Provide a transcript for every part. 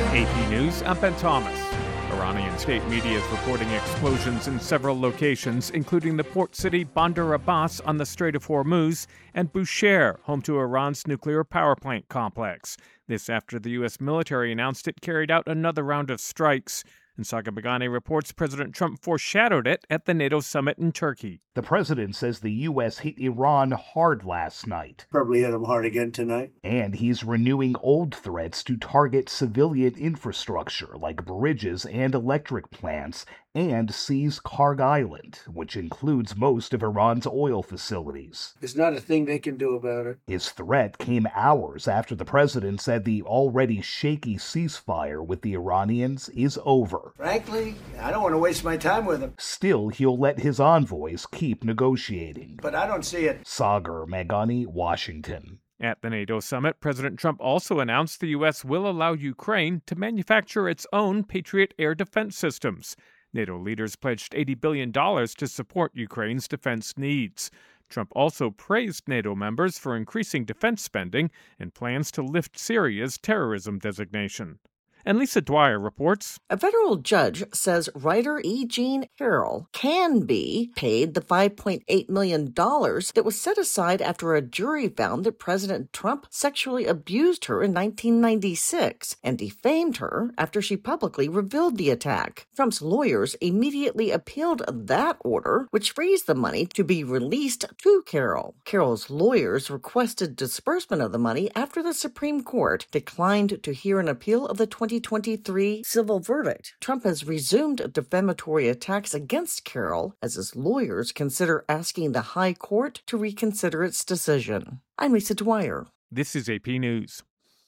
AP News, I'm Ben Thomas. Iranian state media is reporting explosions in several locations, including the port city Bandar Abbas on the Strait of Hormuz and Bushehr, home to Iran's nuclear power plant complex. This after the U.S. military announced it carried out another round of strikes. And Saga Bagani reports President Trump foreshadowed it at the NATO summit in Turkey. The president says the U.S. hit Iran hard last night. Probably hit them hard again tonight. And he's renewing old threats to target civilian infrastructure like bridges and electric plants and seize Karg Island, which includes most of Iran's oil facilities. There's not a thing they can do about it. His threat came hours after the president said the already shaky ceasefire with the Iranians is over. Frankly, I don't want to waste my time with them. Still, he'll let his envoys keep negotiating. But I don't see it. Sagar Meghani, Washington. At the NATO summit, President Trump also announced the U.S. will allow Ukraine to manufacture its own Patriot air defense systems. NATO leaders pledged $80 billion to support Ukraine's defense needs. Trump also praised NATO members for increasing defense spending and plans to lift Syria's terrorism designation. And Lisa Dwyer reports. A federal judge says writer E. Jean Carroll can be paid the $5.8 million that was set aside after a jury found that President Trump sexually abused her in 1996 and defamed her after she publicly revealed the attack. Trump's lawyers immediately appealed that order, which frees the money to be released to Carroll. Carroll's lawyers requested disbursement of the money after the Supreme Court declined to hear an appeal of the 2023 civil verdict. Trump has resumed defamatory attacks against Carroll as his lawyers consider asking the High Court to reconsider its decision. I'm Lisa Dwyer. This is AP News.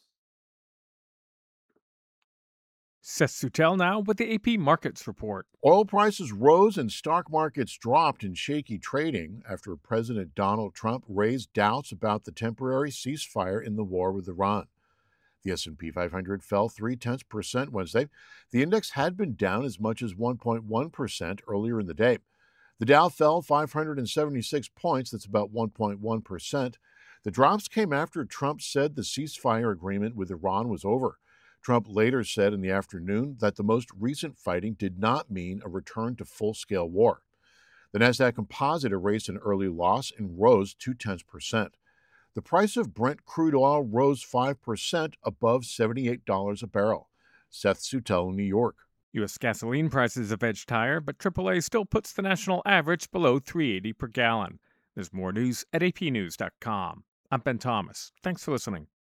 Seth Sutel now with the AP Markets Report. Oil prices rose and stock markets dropped in shaky trading after President Donald Trump raised doubts about the temporary ceasefire in the war with Iran. The S&P 500 fell 0.3% Wednesday. The index had been down as much as 1.1% earlier in the day. The Dow fell 576 points, that's about 1.1%. The drops came after Trump said the ceasefire agreement with Iran was over. Trump later said in the afternoon that the most recent fighting did not mean a return to full-scale war. The Nasdaq Composite erased an early loss and rose 0.2%. The price of Brent crude oil rose 5% above $78 a barrel. Seth Sutel, New York. U.S. gasoline prices have edged higher, but AAA still puts the national average below $3.80 per gallon. There's more news at apnews.com. I'm Ben Thomas. Thanks for listening.